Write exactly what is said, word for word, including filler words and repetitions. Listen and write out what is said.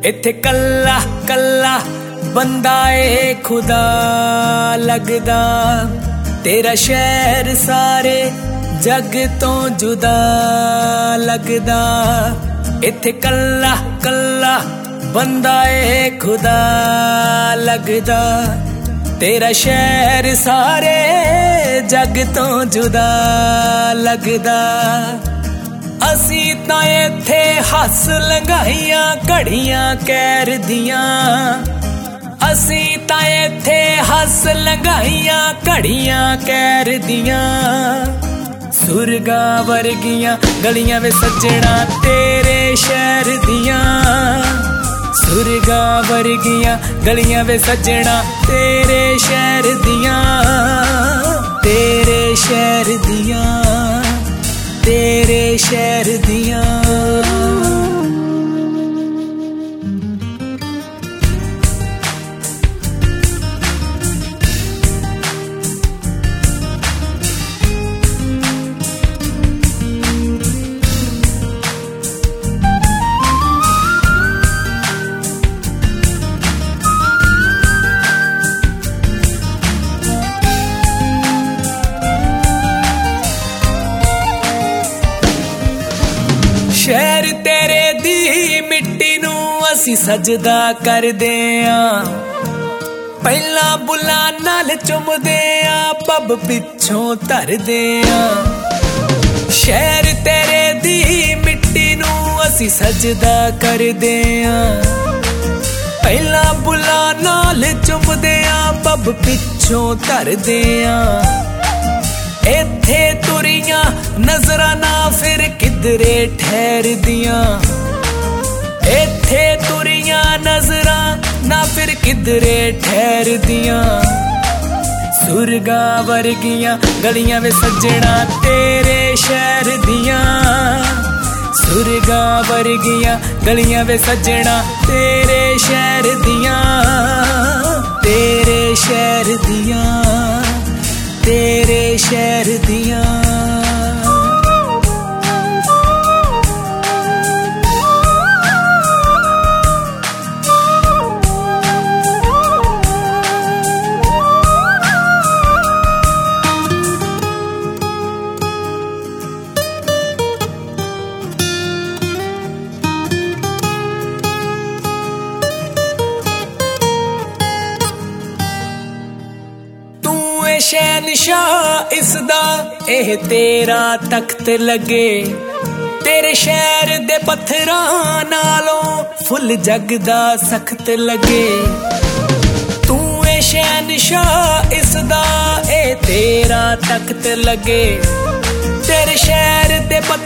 इत्थे कल्ला कल्ला बंदा ए खुदा लगदा। तेरा शहर सारे जग तो जुदा लगदा। इत्थे कल्ला कल्ला बंदा ए खुदा लगदा। तेरा शहर सारे जग तो जुदा लगदा। असी तां इत्थे हस लंघाइयां घड़ियां कैर दियां। असी तां इत्थे हस लंघाइयां घड़ियां कैर दियां। सुरगा वर्गियां गलियां वे सज्जणा तेरे शहर दियां। सुरगा वर्गियां गलियां वे सज्जणा तेरे शहर दियां। तेरे शहर दियां तेरे शहर दियां। शहर तेरे दी मिट्टी नू असी सजदा करदे आं। पहला बुला नाल चुमदे आं पब पिछों धरदे आं। शहर तेरे दी मिट्टी नू असी सजदा करदे आं। पहला बुला नाल चुमदे आं पब पिछों धरदे आं। इत्थे तुरियां नजरा ना फिर किधरे ठहर दियां। इत्थे तुरियां नजरा ना फिर किधरे ठहर दियां। सुरगा वर्गियां गलियां वे सज्जणा तेरे शहर दियां। सुरगा वर्गियां गलियां वे सज्जणा तेरे शहर दियां। तेरे शहर दियां तेरे शहर दियां। शहनशाह इसदा एह तेरा तख्त लगे। तेरे शहर दे पत्थरां नालों फुल जग दा सख्त लगे। तू ए शहनशाह इसदा एह तेरा तख्त लगे। तेरे शहर दे